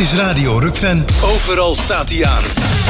is Radio Rukven. Overal staat hij aan.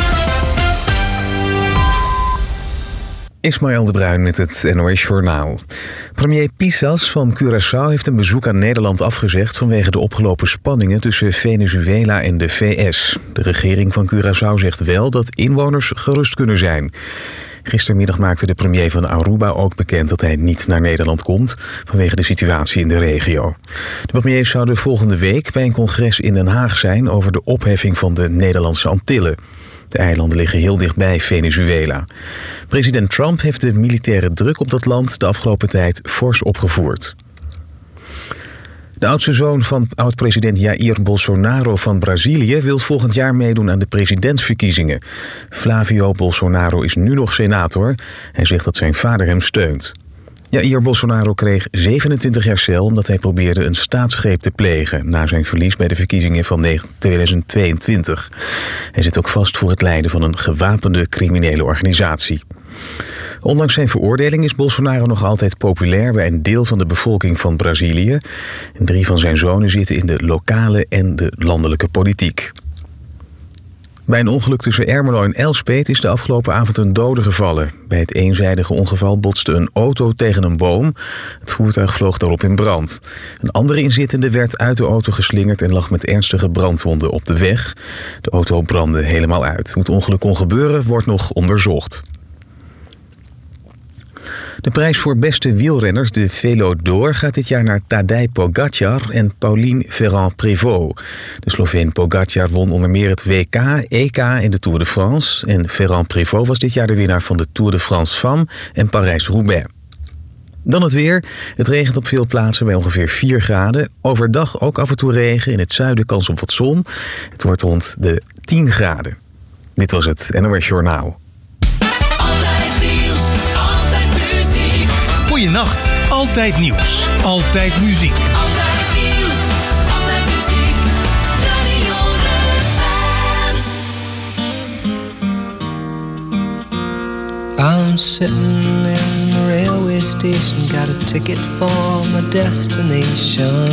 Ismaël de Bruin met het NOS Journaal. Premier Pisas van Curaçao heeft een bezoek aan Nederland afgezegd vanwege de opgelopen spanningen tussen Venezuela en de VS. De regering van Curaçao zegt wel dat inwoners gerust kunnen zijn. Gistermiddag maakte de premier van Aruba ook bekend dat hij niet naar Nederland komt vanwege de situatie in de regio. De premier zou de volgende week bij een congres in Den Haag zijn over de opheffing van de Nederlandse Antillen. De eilanden liggen heel dichtbij Venezuela. President Trump heeft de militaire druk op dat land de afgelopen tijd fors opgevoerd. De oudste zoon van oud-president Jair Bolsonaro van Brazilië wil volgend jaar meedoen aan de presidentsverkiezingen. Flavio Bolsonaro is nu nog senator. Hij zegt dat zijn vader hem steunt. Jair Bolsonaro kreeg 27 jaar cel omdat hij probeerde een staatsgreep te plegen na zijn verlies bij de verkiezingen van 2022. Hij zit ook vast voor het leiden van een gewapende criminele organisatie. Ondanks zijn veroordeling is Bolsonaro nog altijd populair bij een deel van de bevolking van Brazilië. En 3 van zijn zonen zitten in de lokale en de landelijke politiek. Bij een ongeluk tussen Ermelo en Elspeet is de afgelopen avond een dode gevallen. Bij het eenzijdige ongeval botste een auto tegen een boom. Het voertuig vloog daarop in brand. Een andere inzittende werd uit de auto geslingerd en lag met ernstige brandwonden op de weg. De auto brandde helemaal uit. Hoe het ongeluk kon gebeuren wordt nog onderzocht. De prijs voor beste wielrenners, de Velo d'Or, gaat dit jaar naar Tadej Pogačar en Pauline Ferrand-Prévot. De Sloveen Pogačar won onder meer het WK, EK en de Tour de France. En Ferrand-Prévot was dit jaar de winnaar van de Tour de France Femmes en Parijs-Roubaix. Dan het weer. Het regent op veel plaatsen bij ongeveer 4 graden. Overdag ook af en toe regen, in het zuiden kans op wat zon. Het wordt rond de 10 graden. Dit was het NOS Journaal. Goeienacht. Altijd nieuws. Altijd muziek. Altijd nieuws. Altijd muziek. Radio Rukven. I'm sitting in the railway station, got a ticket for my destination.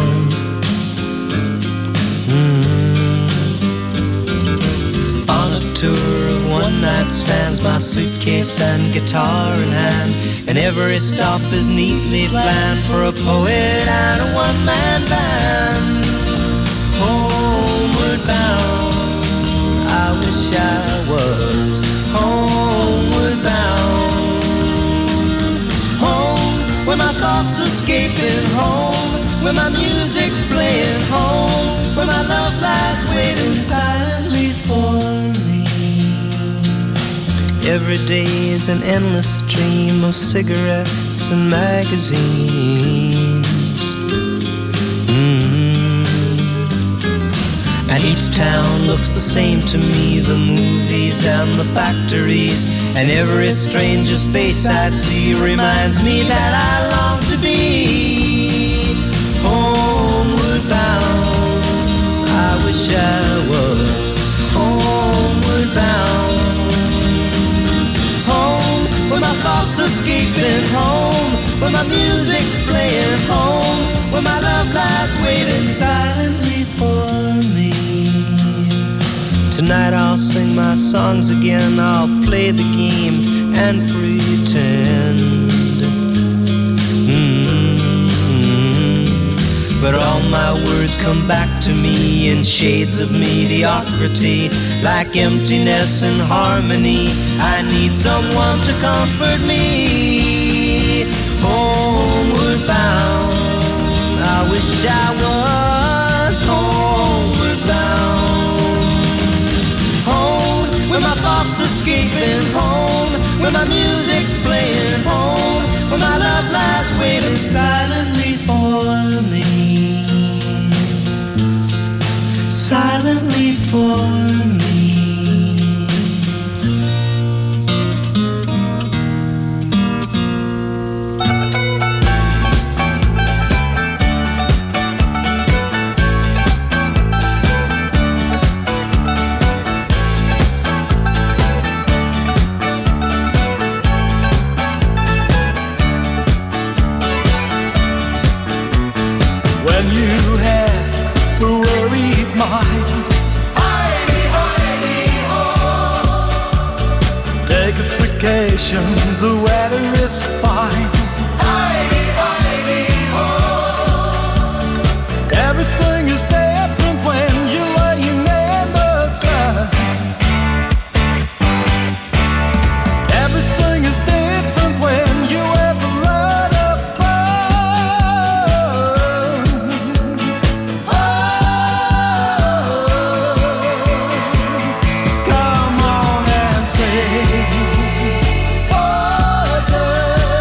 On a tour of one-night stands, my suitcase and guitar in hand, and every stop is neatly planned for a poet and a one-man band. Homeward bound, I wish I was homeward bound. Home, where my thoughts escaping, home, where my music's playing, home, where my love lies waiting silently for me. Every day is an endless stream of cigarettes and magazines. And each town looks the same to me, the movies and the factories, and every stranger's face I see reminds me that I long to be homeward bound. I wish I was homeward bound. Home, where my thoughts escaping, home, where my music's playing, home, where my love lies waiting silently for me. Tonight I'll sing my songs again, I'll play the game and pretend. But all my words come back to me in shades of mediocrity, like emptiness and harmony. I need someone to comfort me. Homeward bound, I wish I was homeward bound. Home, where my thoughts escaping, home, where my music's playing, home, where my love lies waiting silently for me. Silently for me. vacation, the weather is fine. Everything is different when you're laying in the sun. Everything is different when you have a lot of fun. Come on and sing for the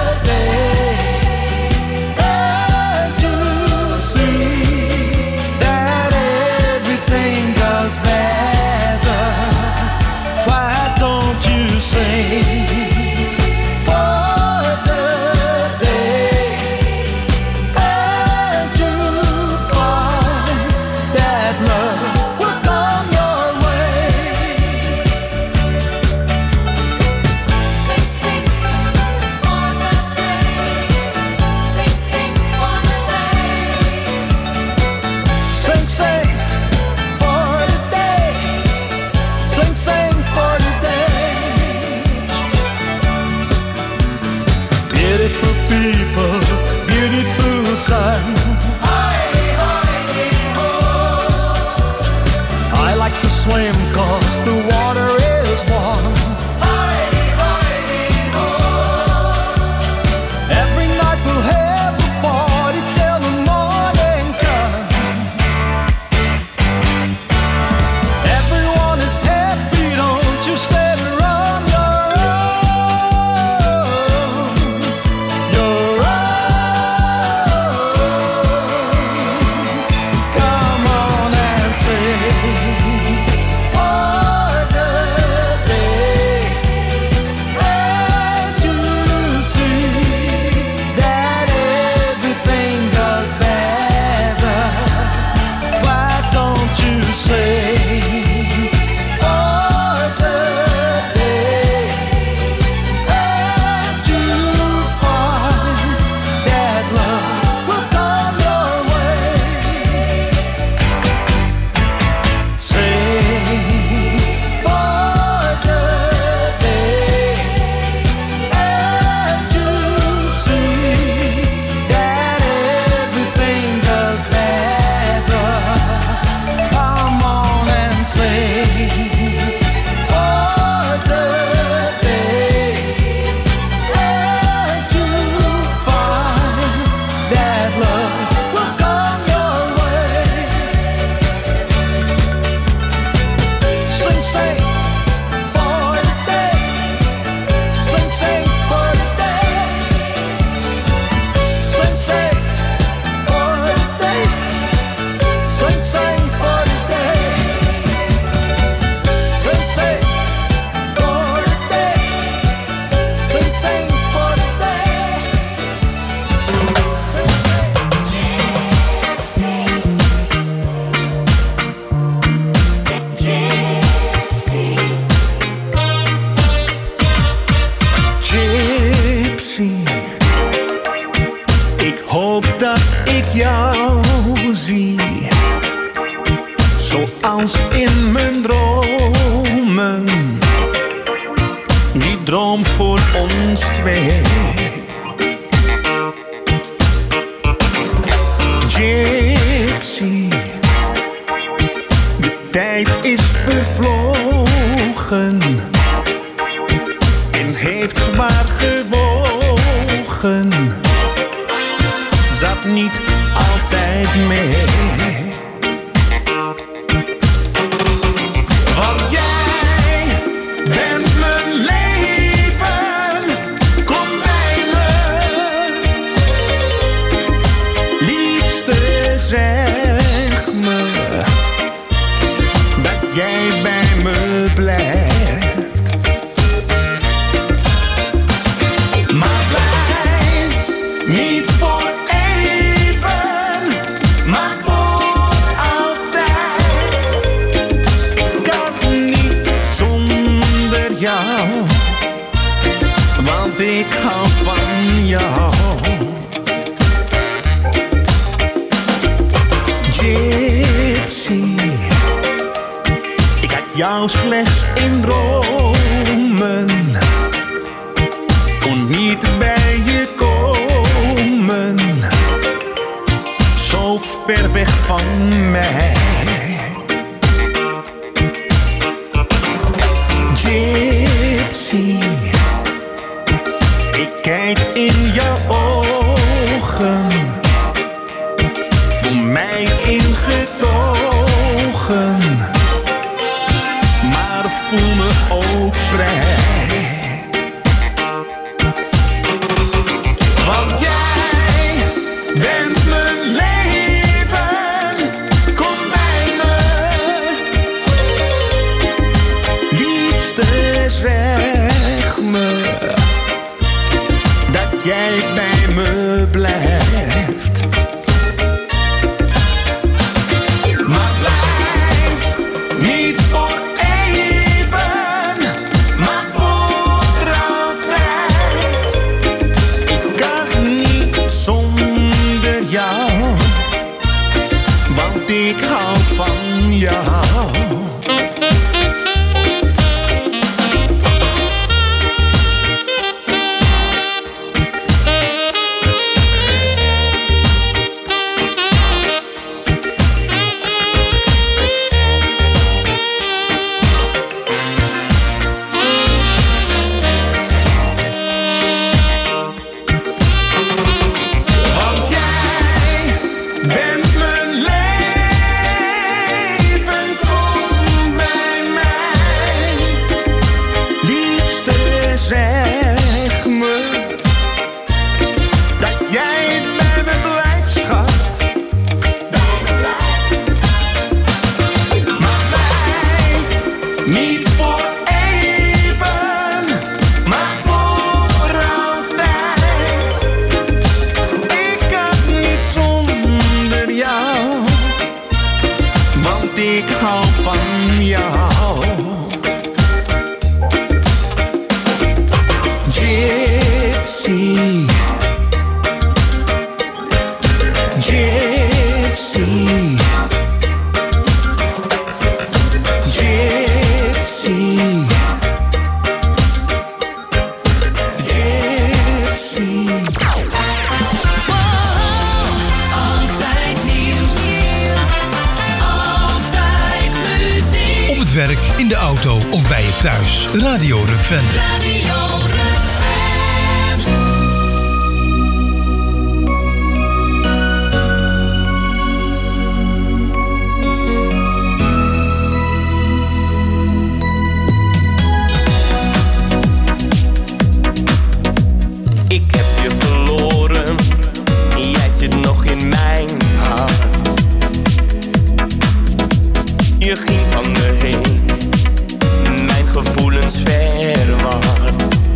day. Can't you see that everything goes better? Why don't you sing for the day? Can't you find that love will come your way? Sing, sing for the day. Sing, sing for the day. Sing, sing for the day. Sing, sing for the day. Beautiful people, beautiful sun. I like to swim 'cause the water is warm. Every night we'll have a party till the morning comes. Everyone is happy, don't you stand around your own. Your own. Come on and sing for the day. Can't you see that everything goes better? Why don't you sing for the day? Can't you find that love will come your way? Sing for the day. Can't you see that everything goes better? Come on and sing for the day. Can't you find that love will come your way? Sing, sing for the day. Sing, sing for the day. Sing, sing for the day. Sing, sing for the day. Sing, sing for the day. Sing, sing for the day. Gypsy, ik hoop dat ik jou zie, zoals in mijn dromen, die droom voor ons twee. Gypsy, de tijd is vervlogen en heeft zwaar gewogen, zat niet altijd mee. Want jij bent mijn leven, kom bij me. Liefste, zeg me dat jij bij me blijft. Maar blijf niet voor even, maar voor altijd. Kan niet zonder jou, want ik hou van jou. Gypsy, ik had jou slechts in dromen, van mij. Gypsy, ik kijk in jouw ogen, voor mij ingetogen, maar voel me ook vrij. Want jij bent mijn leven, kom bij me. Liefste, zeg me dat jij bij me blijft. Maar blijf niet voor even, maar voor altijd. Ik kan niet zonder jou, want ik hou van jou. Want jij bent mijn leven, kom bij mij. Liefste, zeg me dat jij bij me blijft, schat. Maar blijf niet voor even, maar voor altijd. Ik kan niet zonder jou, want ik hou van jou. Gypsy, Gypsy, Gypsy, Gypsy. Altijd nieuws. Altijd muziek. Op het werk, in de auto of bij je thuis. Radio Rukven. Radio Rukven. Ik heb je verloren, jij zit nog in mijn hart. Je ging van me heen, mijn gevoelens verward.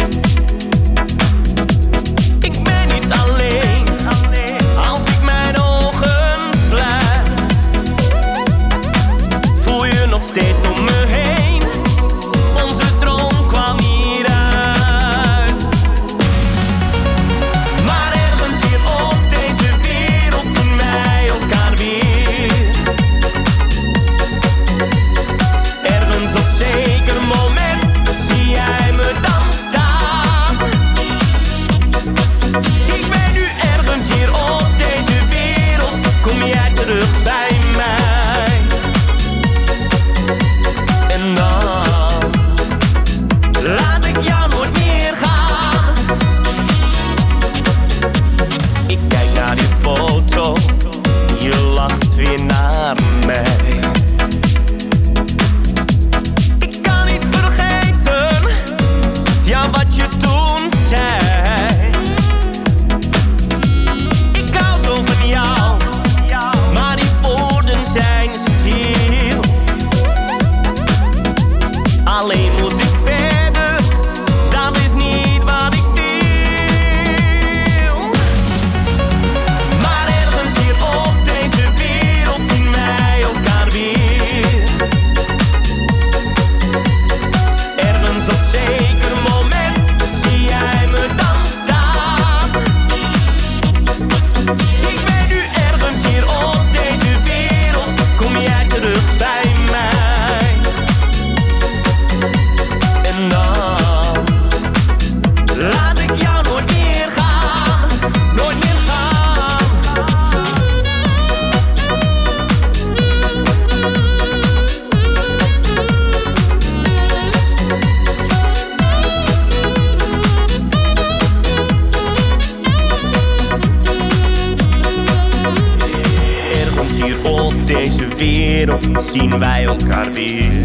wereld zien wij elkaar weer.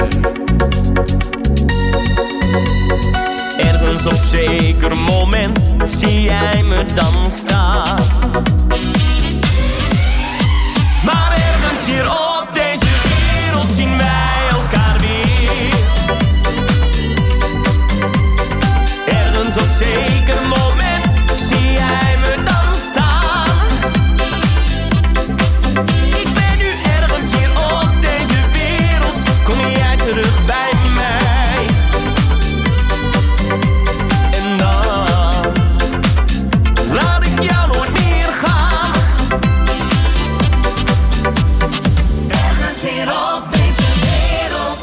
Ergens op zeker moment zie jij me dan staan. Maar ergens hier op deze wereld zien wij elkaar weer. Ergens op zeker moment zie jij me dan staan. Ik ben nu ergens hier op deze wereld, kom jij terug bij mij. En dan laat ik jou nooit meer gaan. Ergens hier op deze wereld.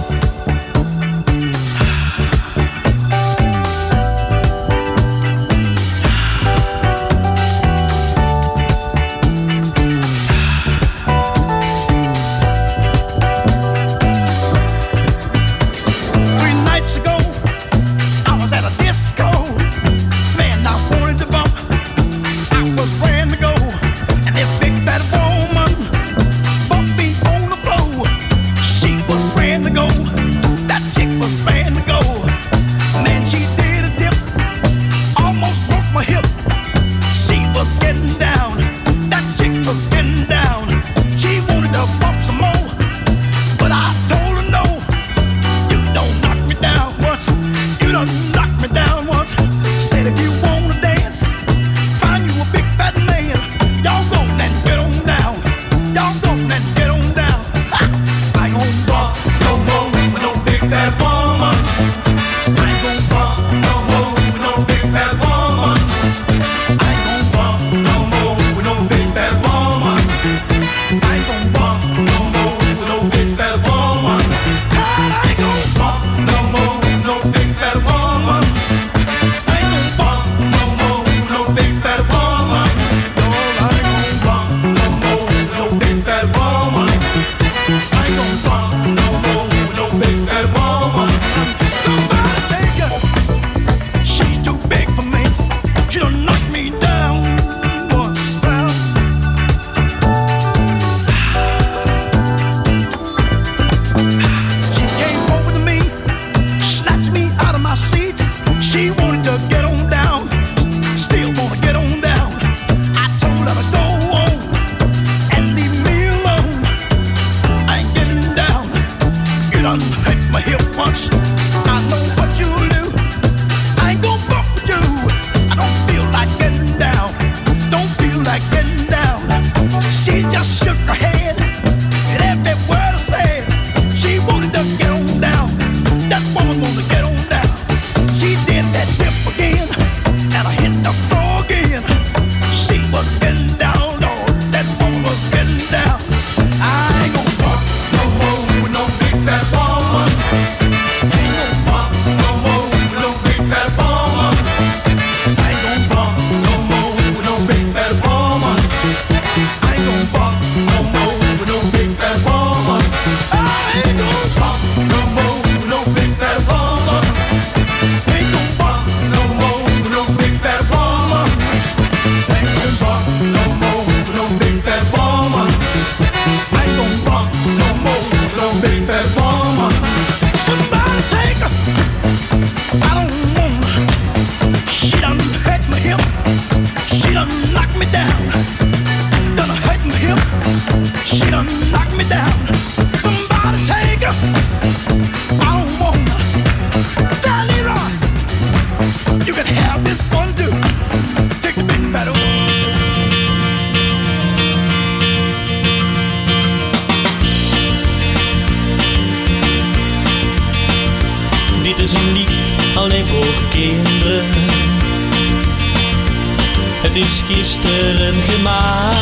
Het is gisteren gemaakt,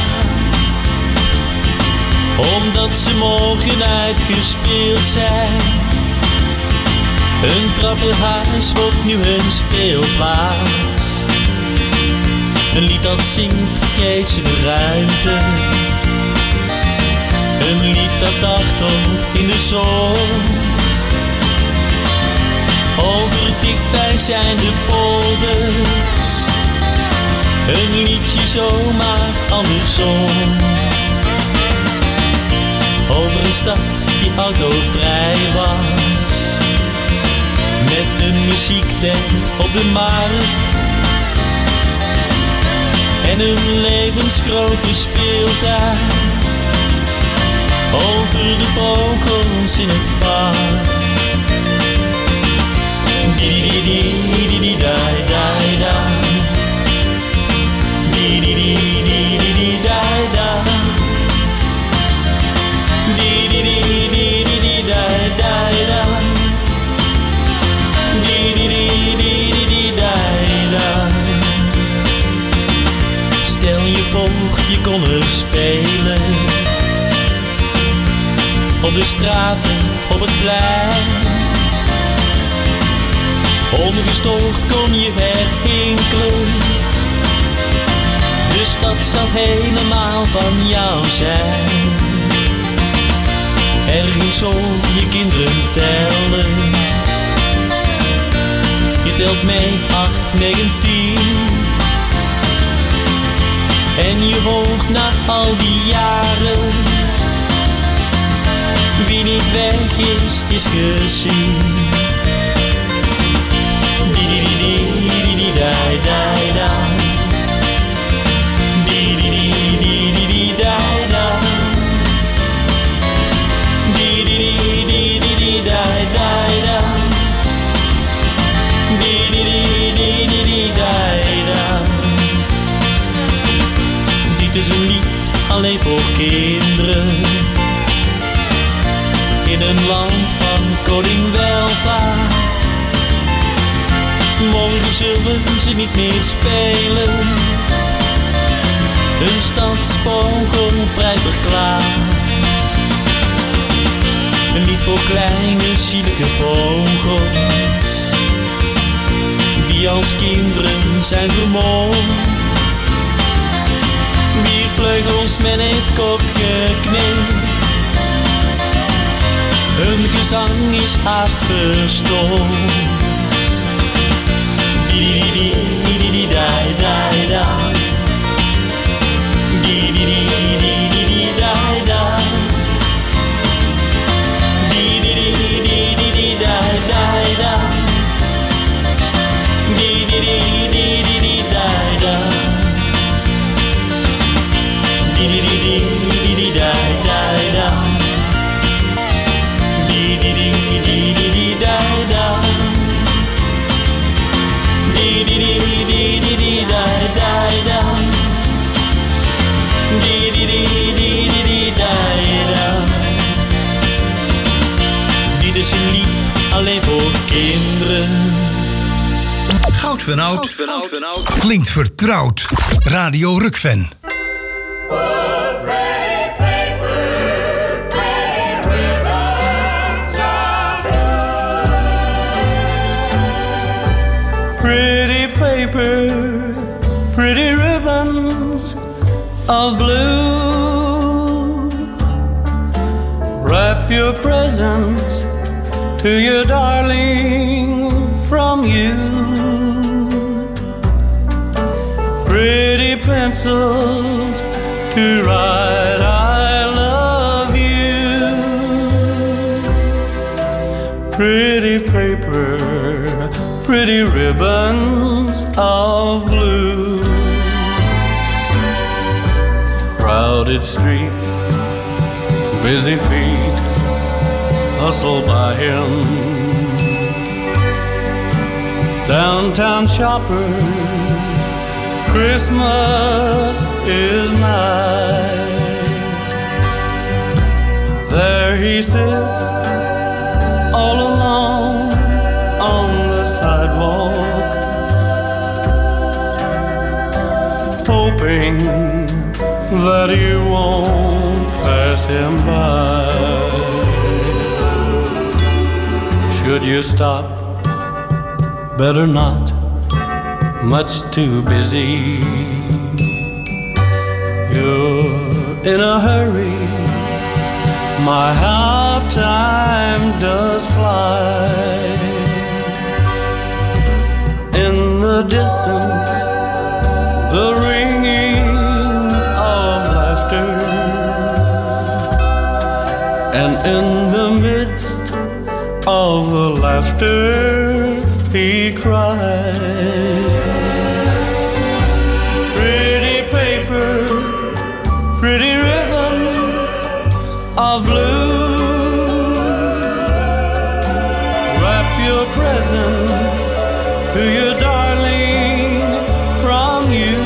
omdat ze morgen uitgespeeld zijn. Een trappenhuis wordt nu een speelplaats. Een lied dat zingt geeft ze de ruimte. Een lied dat dartelt in de zon. Over dichtbij zijn de polders. Een liedje zomaar andersom. stad die autovrij was. Met een muziektent op de markt. En een levensgrote speeltuin. Over de vogels in het park. Di-di-di-di-di-di-di-da-da-da. Di-di-di-di-di-di-da-da. Di-di-di-di-di-di-da-da-da. Di-di-di-di-di-di-da-da. Stel je voor, je kon er spelen. Op de straten, op het plein. Ongestoord kon je herhinkelen. De stad zou helemaal van jou zijn. Ergens zal je kinderen tellen. Je telt mee 8, 9, 10. En je hoort na al die jaren. Wie niet weg is, is gezien. Di-di-di-di-di-di-da-da-da. Di-di-di-di-di-di-da-da. Di-di-di-di-di-di-da-da-da. Di-di-di-di-di-di-da-da. Dit is een lied alleen voor kinderen. In een land van koning welvaart. Morgen zullen ze niet meer spelen. Hun stadsvogel vrij verklaard. Een lied voor kleine zielige vogels. Die als kinderen zijn vermoord. Wier vleugels men heeft kort geknipt. Hun gezang is haast verstoord. Di-di-di-di-di-di-da-da-da. Di-di-di-di-di-di-da-da. Di-di-di-di-di-di-da-da-da. Di-di-di-di-di-di-da-da. Di-di-di-di-di-di-da-da-da. Di-di-di-di-di-di-da-da. Di-di-di-di-di-di-da-da-da. Di-di-di-di-di-di-da-da. Dit is een lied alleen voor kinderen. Goud van Oud klinkt vertrouwd. Radio Rukven. Pretty paper, pretty ribbons of blue. Wrap your presents to your darling from you. Pretty pencils to write I love you. Pretty paper, pretty ribbons of blue. Crowded streets, busy feet hustle by him. Downtown shoppers, Christmas is nigh. There he sits all alone on the sidewalk, hoping that you won't pass him by. Should you stop? Better not, much too busy. You're in a hurry, my how time does fly. In the distance, the ringing of laughter, and in the midst of the laughter he cries. Pretty paper, pretty ribbons of blue, wrap your presents to your darling from you.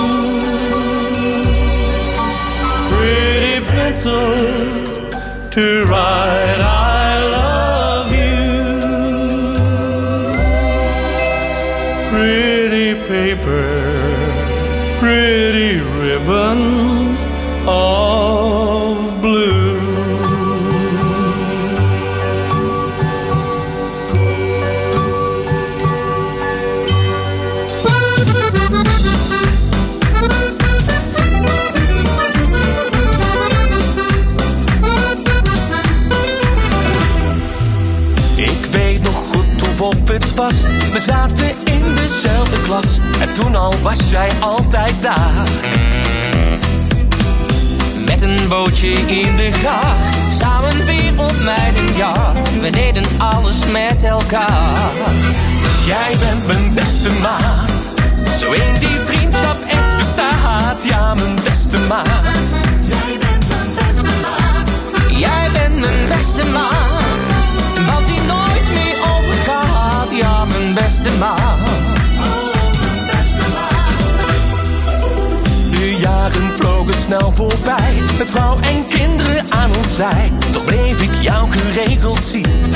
Pretty pencils to write I love you. Pretty paper, pretty ribbons of blue. Of het was, we zaten in dezelfde klas en toen al was jij altijd daar. Met een bootje in de gracht, samen weer op mijlenjacht. We deden alles met elkaar. Jij bent mijn beste maat, zo in die vriendschap echt bestaat. Ja, mijn beste maat. Jij bent mijn beste maat. Jij bent mijn beste maat, want die nooit meer overgaat. Ja, mijn beste maat. De jaren vlogen snel voorbij, met vrouw en kinderen aan ons zij. Toch bleef ik jou geregeld zien.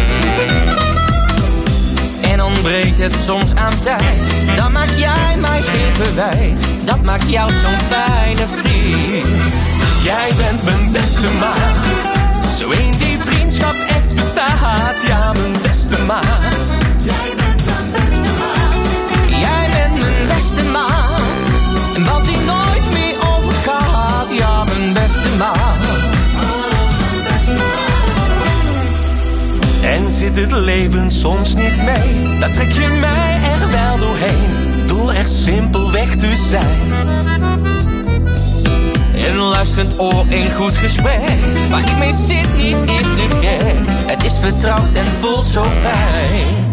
En ontbreekt het soms aan tijd, dan maak jij mij geen verwijt. Dat maakt jou zo'n fijne vriend. Jij bent mijn beste maat, zo in die vriendschap echt bestaat. Ja, mijn beste maat. Jij bent mijn beste maat. Jij bent mijn beste maat, want die nooit meer overgaat. Ja, mijn beste maat. En zit het leven soms niet mee, dan trek je mij er wel doorheen, door echt simpelweg te zijn. Een luisterend oor in goed gesprek, waar ik mee zit niet is te gek. Het is vertrouwd en voelt zo fijn.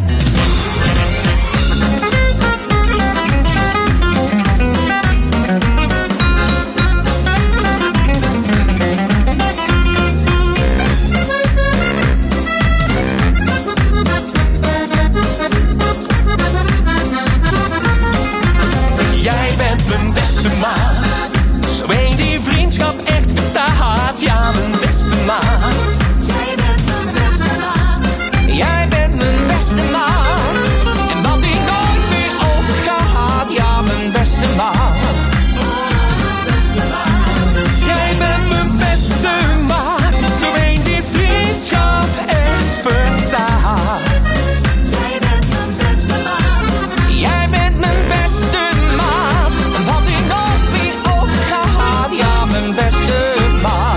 Jij bent mijn beste maat, zo in die vriendschap echt bestaat. Ja, mijn beste maat. Jij bent mijn beste maat. Jij bent mijn beste maat, en wat die nooit meer overgaat. Ja, mijn beste maat. Jij bent mijn beste maat, zo in die vriendschap echt bestaat. Jij bent mijn beste maat. Jij bent mijn beste maat, en wat die nooit meer overgaat. Ja, mijn beste maat.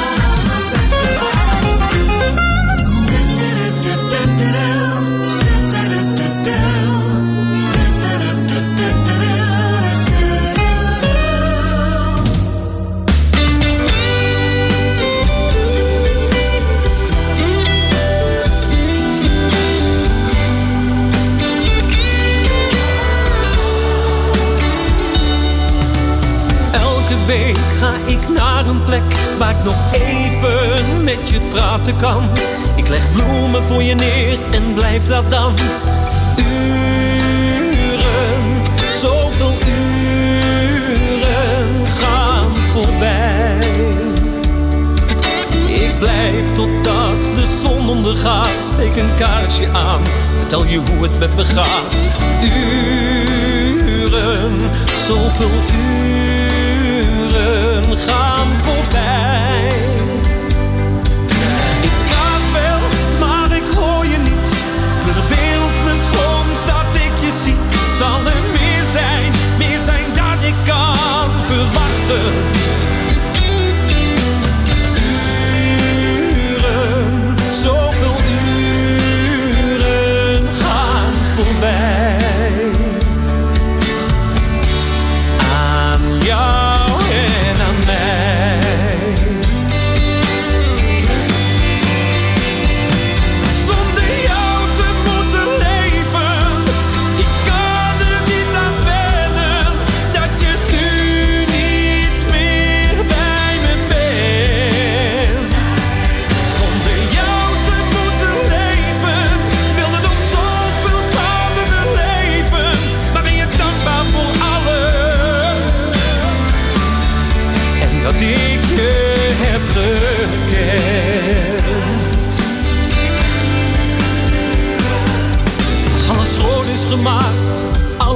Elke week ga ik naar een plek waar ik nog even met je praten kan. Ik leg bloemen voor je neer en blijf daar dan uren. Zoveel uren gaan voorbij. Ik blijf totdat de zon ondergaat. Steek een kaarsje aan, vertel je hoe het met me gaat. Uren, zoveel uren gaan voorbij. Ik praat wel, maar ik hoor je niet. Verbeeld me soms dat ik je zie. Zal er meer zijn dan ik kan verwachten. Uren, zoveel uren gaan voorbij. Aan jou en aan mij.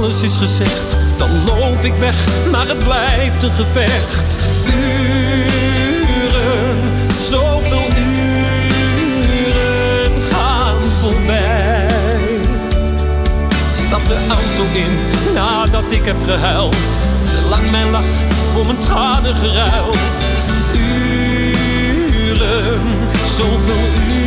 alles is gezegd, dan loop ik weg, maar het blijft een gevecht. Uren, zoveel uren gaan voorbij. Stap de auto in, nadat ik heb gehuild. Te lang mijn lach voor mijn tranen geruild. Uren, zoveel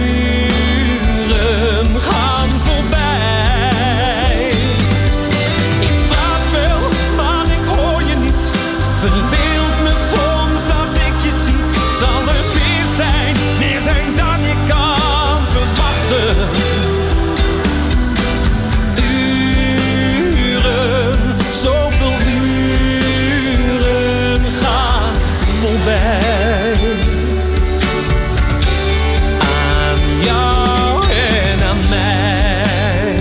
uren gaan voorbij. Ik praat wel, maar ik hoor je niet. Verbeeld me soms dat ik je zie. Zal er meer zijn dan je kan verwachten. Uren, zoveel uren gaan voorbij. Aan jou en aan mij.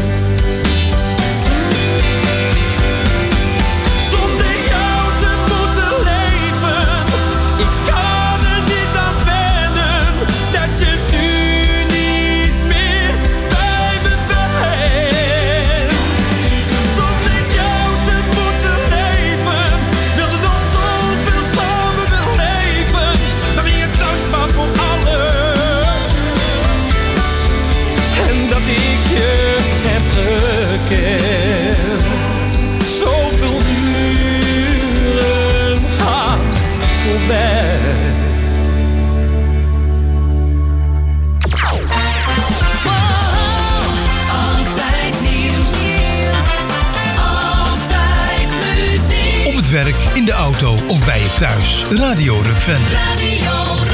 Zonder jou te moeten leven, ik kan er niet aan wennen dat je nu niet meer bij me bent. Zonder jou te moeten leven, wilde nog zoveel samen beleven. Maar ben je dankbaar voor alles en dat ik je heb gekend. Zoveel uren gaan voorbij. Altijd nieuws. Altijd muziek. Op het werk, in de auto of bij je thuis. Radio Rukvende. Radio Rukven.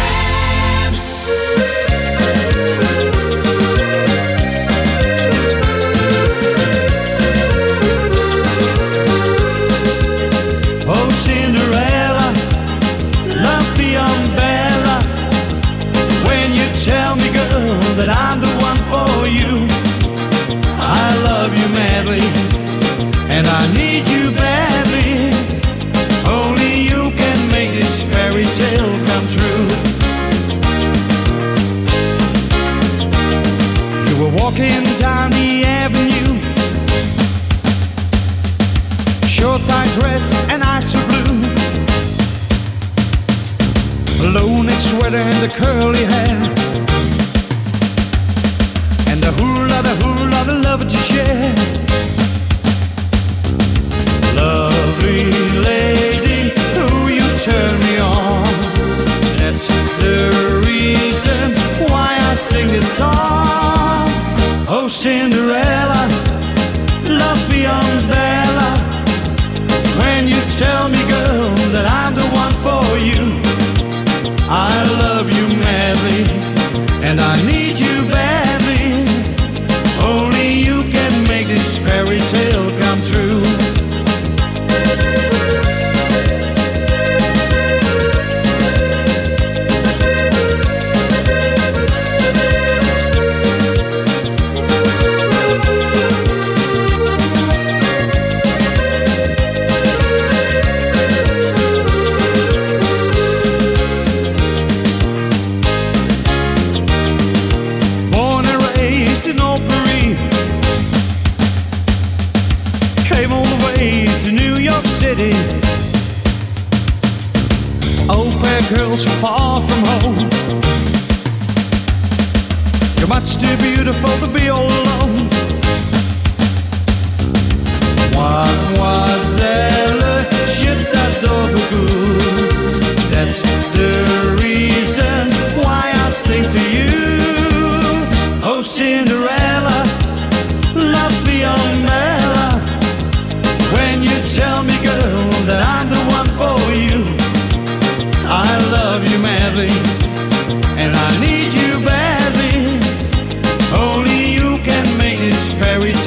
Oh Cinderella, love beyond Bella. When you tell me, girl, that I'm the one for you, I love you madly, and I need you badly. Only you can make this fairy tale come true. You were walking down the avenue, short tight dress and eyes so blue, a low neck sweater and the curly hair, and the hula, the love that you share. Lovely lady, who you turn me on. That's the reason why I sing this song. Oh Cinderella, love beyond Bella. When you tell me, girl, that I'm the one for you, I love you madly, and I need you badly. Only you can make this fairy tale come true. Born and raised in Old Paris, came all the way to New York City. Au pair girls so far from home, you're much too beautiful to be all alone. Mademoiselle, je t'adore beaucoup. That's the reason why I sing to you. Oh Cinderella, love beyond Bella. When you tell me, girl, that I'm the one for you, I love you madly, and I need you badly. Only you can make this fairy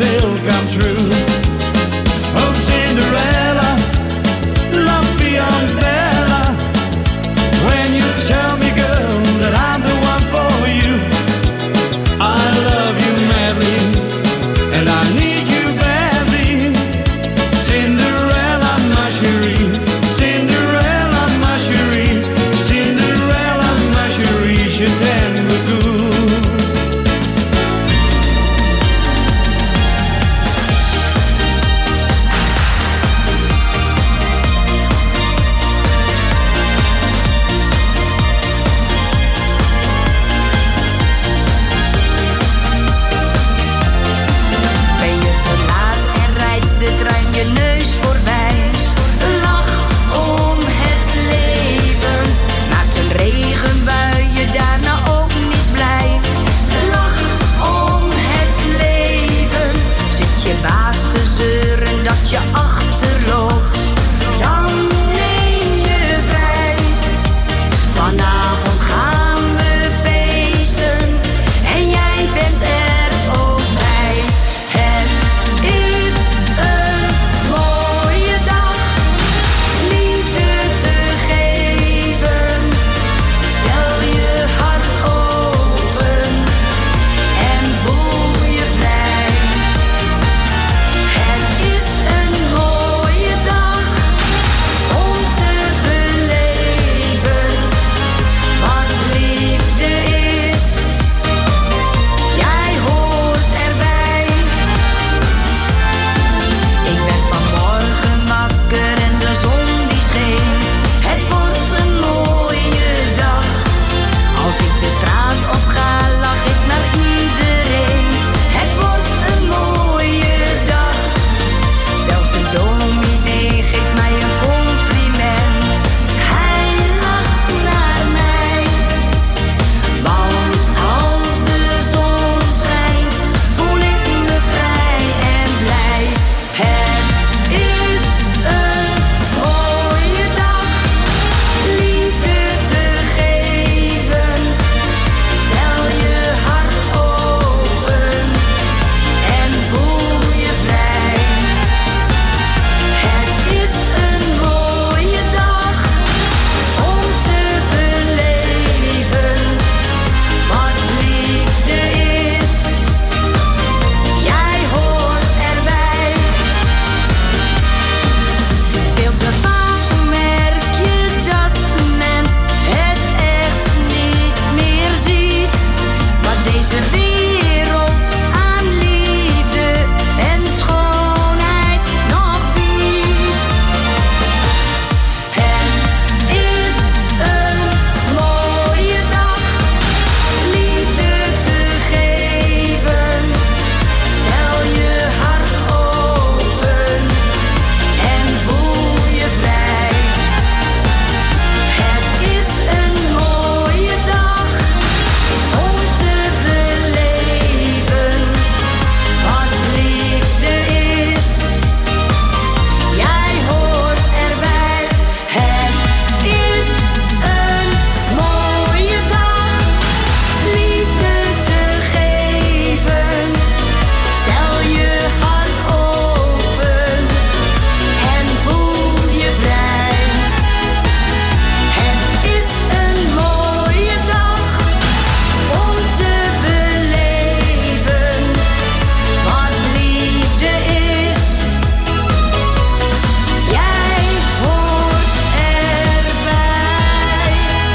je neus voorbij. Een lach om het leven. Maakt een regenbui je daarna ook niet blij. Een lach om het leven. Zit je baas te zeuren dat je achterloopt. Dan neem je vrij. Vanavond gaan we feesten. En jij bent er ook bij. Het is een mooie dag. Liefde te geven. Stel je hart open. En voel je vrij. Het is een mooie dag. Om te beleven. Wat liefde is. Jij hoort erbij. Ik werd vanmorgen wakker en de zon die scheen. Het wordt een mooie dag. Als ik de straat op ga, lach ik naar iedereen. Het wordt een mooie dag. Zelfs de dominee geeft mij een compliment. Hij lacht naar mij. Want als de zon schijnt, voel ik me vrij en blij. Het is een mooie dag. Liefde te geven. Stel je hart open. En voel je vrij. Het is een mooie dag. Om te beleven. Wat liefde is. Jij hoort erbij. Veel te vaak merk je dat men het echt niet meer ziet. Wat deze wereld aan liefde en schoonheid nog biedt. Het is een mooie dag. Liefde te geven. Stel je hart open. En voel je vrij. Het is een mooie dag. Om te beleven. Wat liefde is. Jij hoort erbij. Het is een mooie dag. Liefde te geven. Stel je hart open. En voel je vrij. Het is een mooie dag. Om te beleven. Wat liefde is. Jij hoort erbij.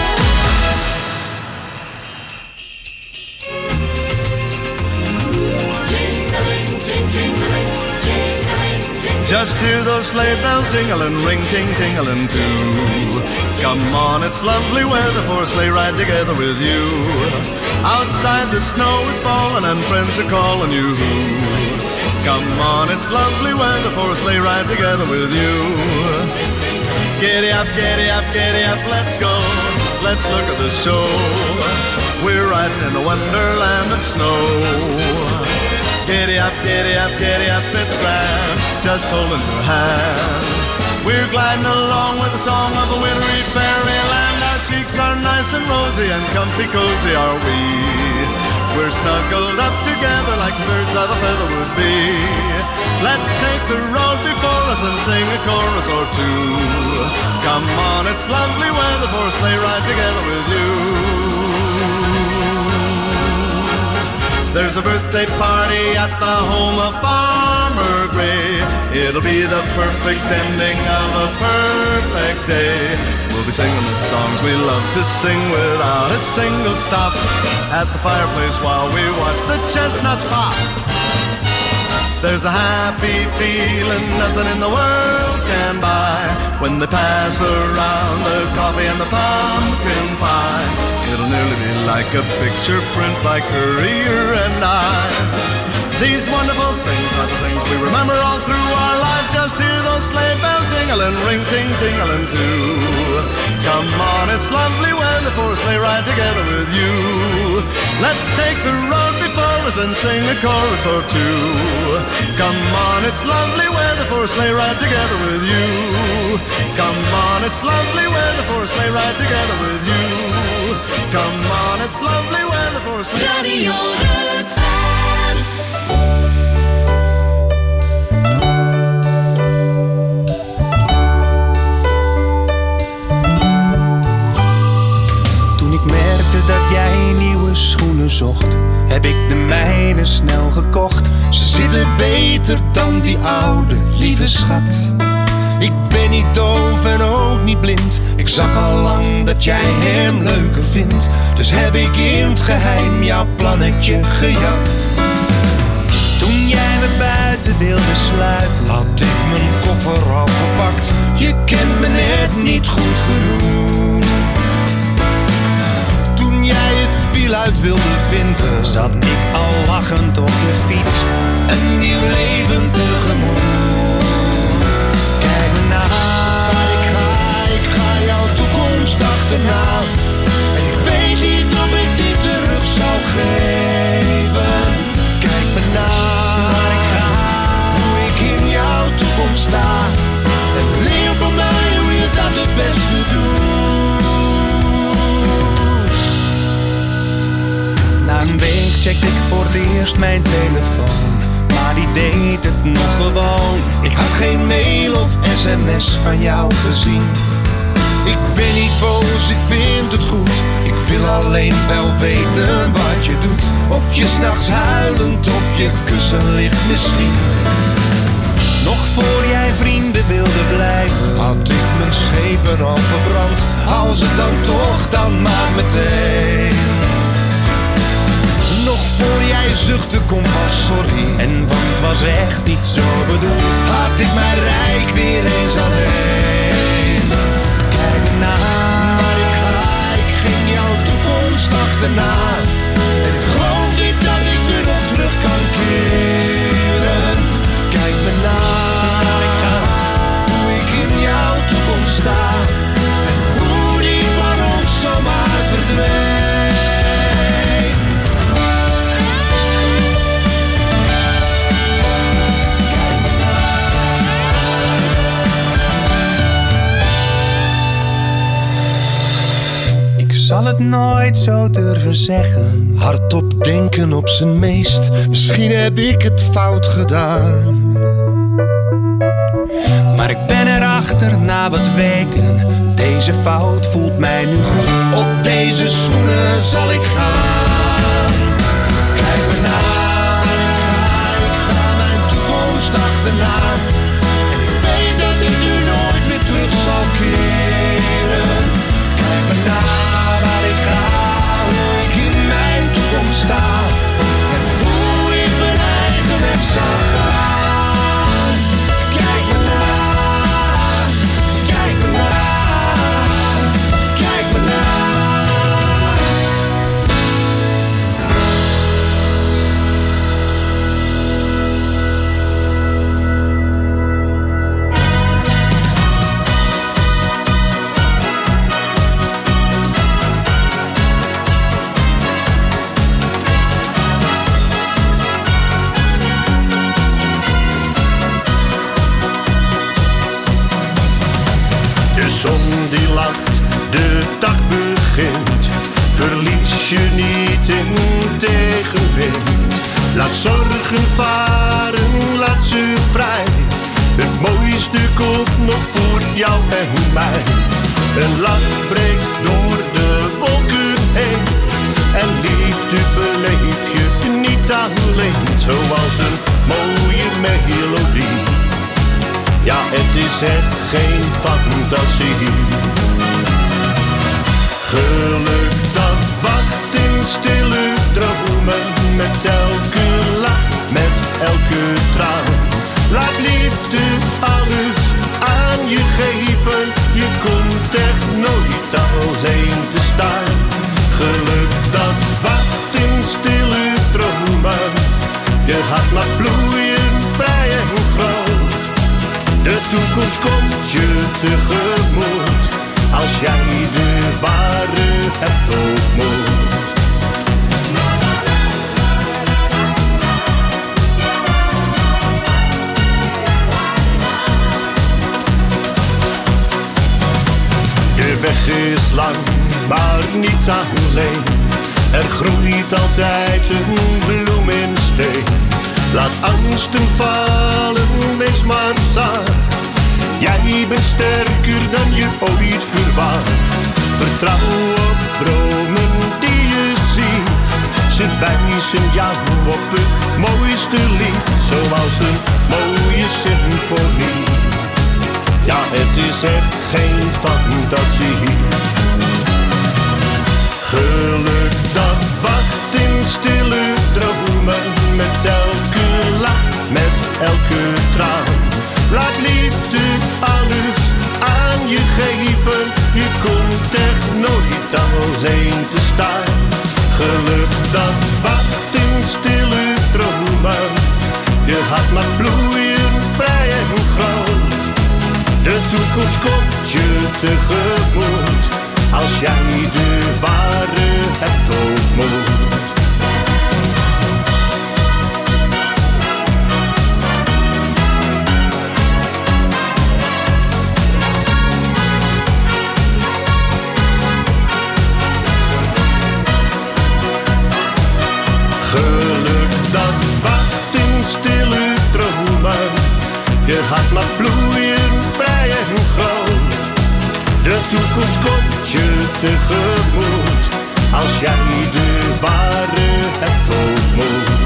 Just hear those sleigh bells jingling, ring ting tingling too. Come on, it's lovely weather for a sleigh ride together with you. Outside the snow is falling and friends are calling you. Come on, it's lovely weather for a sleigh ride together with you. Giddy up, giddy up, giddy up, let's go. Let's look at the show. We're riding in a wonderland of snow. Giddy up, giddy up, giddy up, it's grand, just holding your hand. We're gliding along with the song of a wintry fairyland. Our cheeks are nice and rosy and comfy cozy are we. We're snuggled up together like birds of a feather would be. Let's take the road before us and sing a chorus or two. Come on, it's lovely weather for a sleigh ride together with you. There's a birthday party at the home of Farmer Gray. It'll be the perfect ending of a perfect day. We'll be singing the songs we love to sing without a single stop at the fireplace while we watch the chestnuts pop. There's a happy feeling nothing in the world can buy when they pass around the coffee and the pumpkin pie. It'll nearly be like a picture print by Currier and Ives. These wonderful things are the things we remember all through our lives. Just ting-a-ling, ring, ting, ting-a-ling too. Come on, it's lovely when the four sleigh ride together with you. Let's take the road before us and sing a chorus or two. Come on, it's lovely when the four sleigh ride together with you. Come on, it's lovely when the four sleigh ride together with you. Come on, it's lovely when the four sleigh... Radio Rutland. Toen ik merkte dat jij nieuwe schoenen zocht, heb ik de mijne snel gekocht. Ze zitten beter dan die oude, lieve schat. Ik ben niet doof en ook niet blind. Ik zag al lang dat jij hem leuker vindt. Dus heb ik in het geheim jouw plannetje gejat. Toen jij me buiten wilde sluiten, had ik mijn koffer al gepakt. Je kent me net niet goed genoeg. Toen jij het wiel uit wilde vinden, zat ik al lachend op de fiets. Een nieuw leven tegemoet. Kijk me na, ik ga jouw toekomst achterna. En ik weet niet of ik dit terug zou geven. Kijk me na, waar ik ga, hoe ik in jouw toekomst sta. En leer van mij hoe je dat het beste doet. Na een week checkte ik voor het eerst mijn telefoon, maar die deed het nog gewoon. Ik had geen mail of sms van jou gezien. Ik ben niet boos, ik vind het goed. Ik wil alleen wel weten wat je doet. Of je 's nachts huilend op je kussen ligt misschien. Nog voor jij vrienden wilde blijven, had ik mijn schepen al verbrand. Als het dan toch, dan maar meteen. Nog voor jij zuchtte kon van sorry, en want het was echt niet zo bedoeld, had ik mijn rijk weer eens alleen. Kijk na, waar ik ga, ik ging jouw toekomst achterna. En ik geloof niet dat ik nu nog terug kan keren. Kijk me na, waar ik ga, hoe ik in jouw toekomst sta. En hoe die van ons zomaar verdwijnt. Ik zal het nooit zo durven zeggen, hardop denken op zijn meest. Misschien heb ik het fout gedaan, maar ik ben erachter na wat weken. Deze fout voelt mij nu goed. Op deze schoenen zal ik gaan. Kijk me na, ik ga mijn toekomst achterna. En ik weet dat ik nu nooit meer terug zal keren. Kijk me na, waar ik ga, hoe ik in mijn toekomst sta. En hoe ik mijn eigen weg zal gaan. Kijk me na, kijk me na, kijk me na. De zon die lacht, de dag begint. Verlies je niet in tegenwind. Laat zorgen varen, laat ze vrij. Het mooiste komt nog voor jou en mij. Een lach breekt door de wolken heen. En liefde beleef je niet alleen. Zoals een mooie melodie. Ja, het is echt geen fantasie. Geluk dat wacht in stille dromen. Met elke lach, met elke traan. Laat liefde alles aan je geven. Je komt echt nooit alleen te staan. Geluk dat wacht in stille dromen. Je hart mag bloeien, vrij en groot. De toekomst komt je tegemoet, als jij de ware hebt ontmoet. De weg is lang, maar niet alleen. Er groeit altijd een bloem in steen. Laat angsten vallen, wees maar zacht. Jij bent sterker dan je ooit verwacht. Vertrouw op dromen die je ziet. Ze wijzen jou op het mooiste lied, zoals een mooie symfonie. Ja, het is echt geen fantasie. Geluk dat wacht in stille dromen, met elke lach, met elke traan. Laat liefde alles aan je geven, je komt echt nooit alleen te staan. Geluk dat wacht in stille dromen, je hart mag bloeien vrij en groot. De toekomst komt je tegemoet, als jij de ware hebt ontmoet. Geluk dat wacht in stille dromen, je hart mag bloeien vrij en groot. De toekomst komt je tegemoet, als jij de ware hebt ontmoet.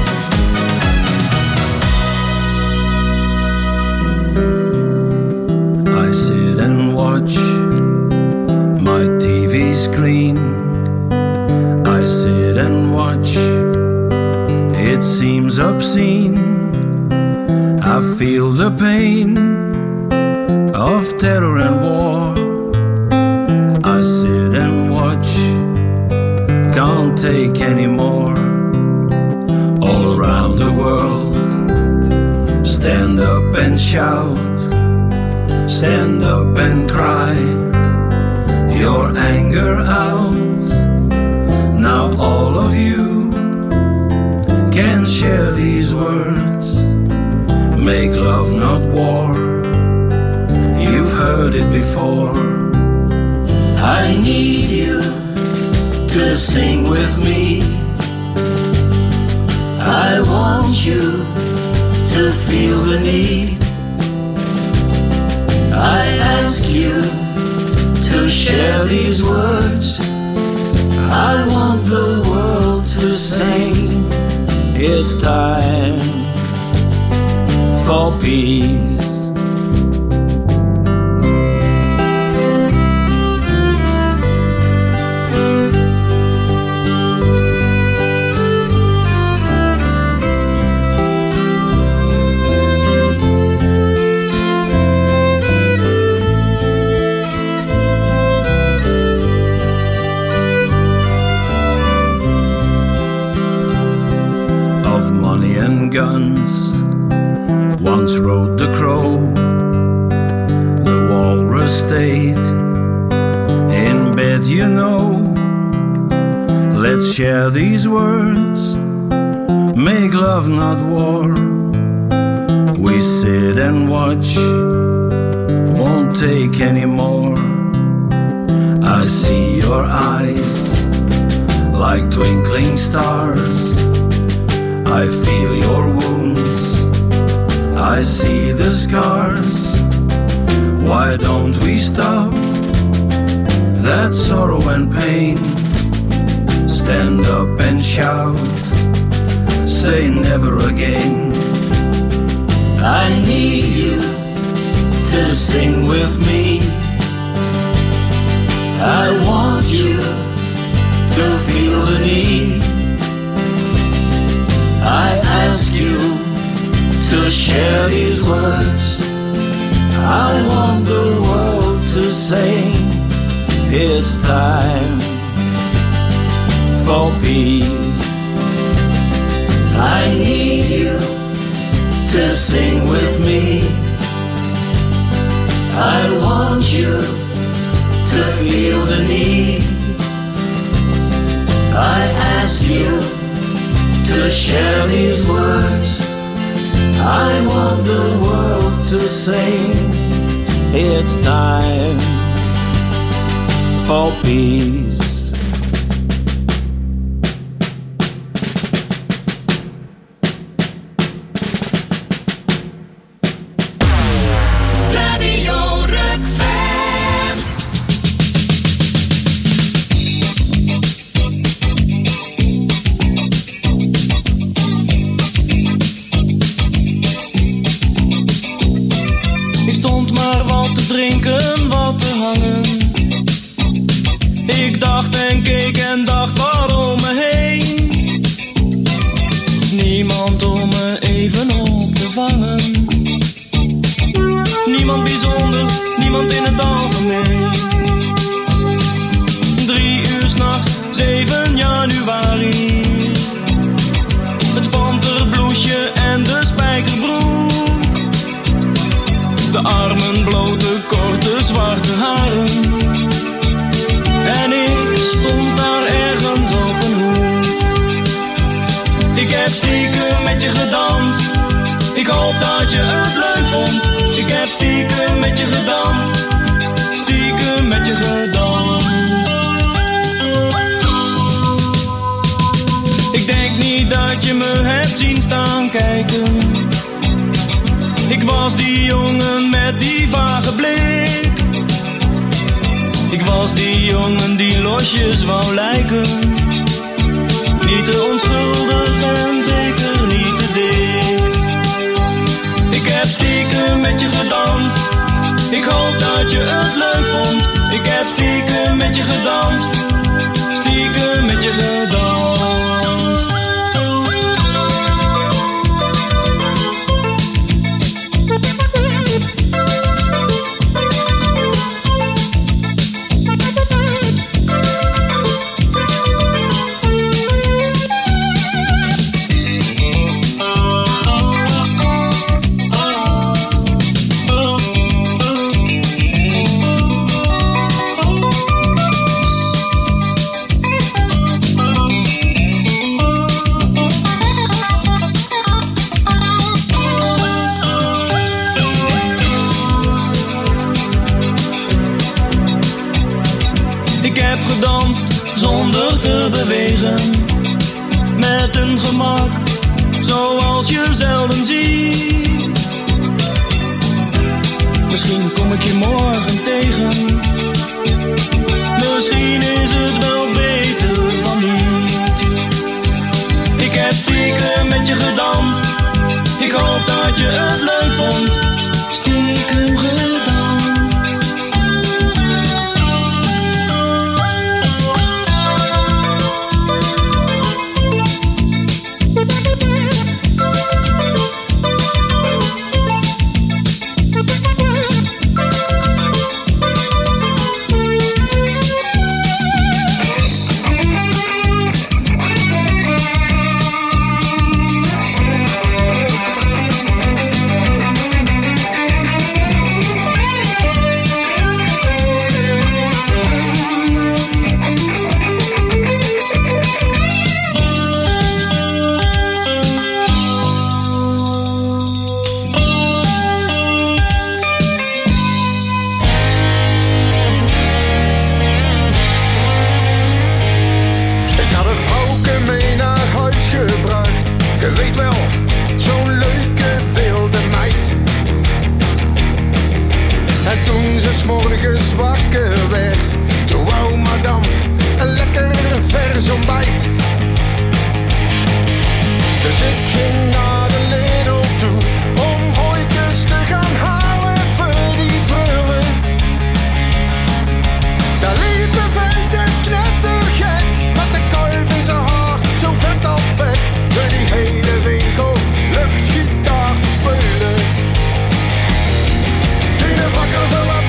I sit and watch my TV screen. I sit and watch, it seems obscene. I feel the pain of terror and war. I sit and watch, can't take anymore. All around the world, stand up and shout, stand up and cry your anger out. Now all of you can share these words. Make love, not war. You've heard it before. I need you to sing with me. I want you to feel the need. I ask you to share these words. I want the world to sing. It's time for peace. Money and guns once rode the crow. The walrus stayed in bed, you know. Let's share these words. Make love, not war. We sit and watch, won't take any more. I see your eyes like twinkling stars. I feel your wounds, I see the scars. Why don't we stop that sorrow and pain? Stand up and shout, say never again. I need you to sing with me. I want you to feel the need. I ask you to share these words. I want the world to sing. It's time for peace. I need you to sing with me. want you to feel the need. I ask you to share these words. I want the world to sing. It's time for peace. Drinken, wat te hangen. Ik dacht en keek en dacht waarom me heen. Niemand om me even op te vangen. Niemand bijzonder, niemand in het algemeen. 3 uur 's nachts, 7 januari. Het panterbloesje en de spijkerbroek. De armen blote, korte, zwarte haren. En ik stond daar ergens op een hoek. Ik heb stiekem met je gedanst. Ik hoop dat je het leuk vond. Ik heb stiekem met je gedanst. Stiekem met je gedanst. Ik denk niet dat je me hebt zien staan kijken. Ik was die jongen met die vage blik. Ik was die jongen die losjes wou lijken. Niet te onschuldig en zeker niet te dik. Ik heb stiekem met je gedanst. Ik hoop dat je het leuk vond. Ik heb stiekem met je gedanst. Stiekem met je gedanst. Ik heb gedanst zonder te bewegen. Met een gemak zoals je zelden ziet. Misschien kom ik je morgen tegen. Misschien is het wel beter van niet. Ik heb stiekem met je gedanst. Ik hoop dat je het leuk vond. Stiekem gedanst.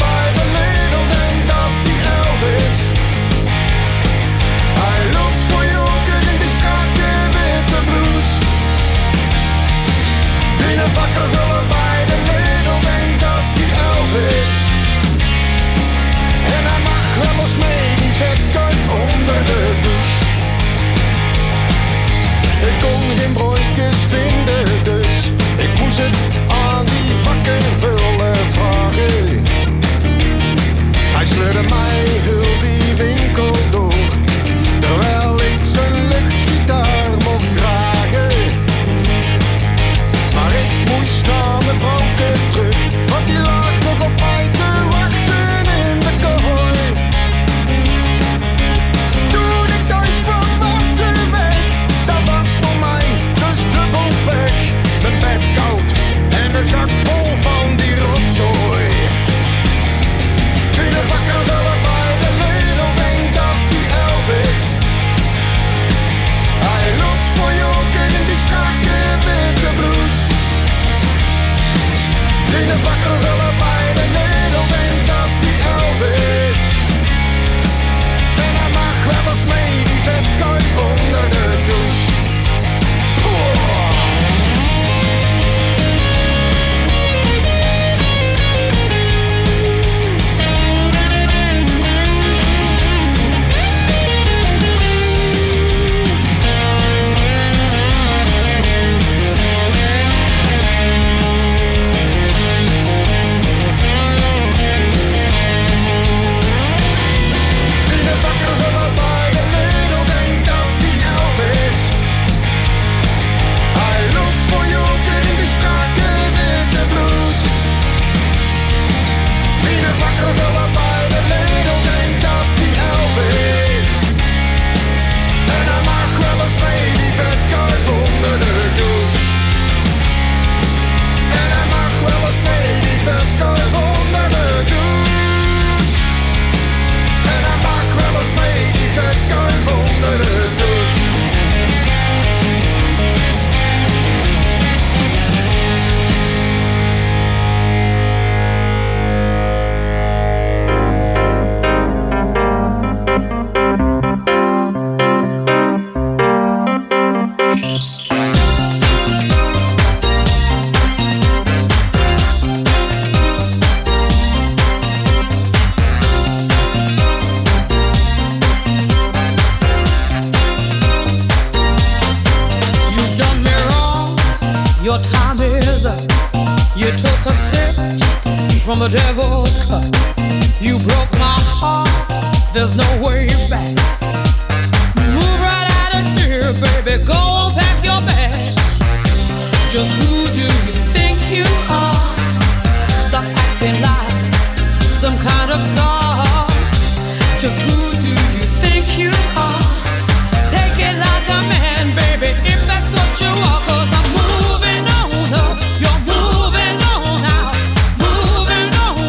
Hij loopt voor from the devil's cut. You broke my heart, there's no way back. Move right out of here, baby, go pack your bags. Just who do you think you are? Stop acting like some kind of star. Just who do you think you are?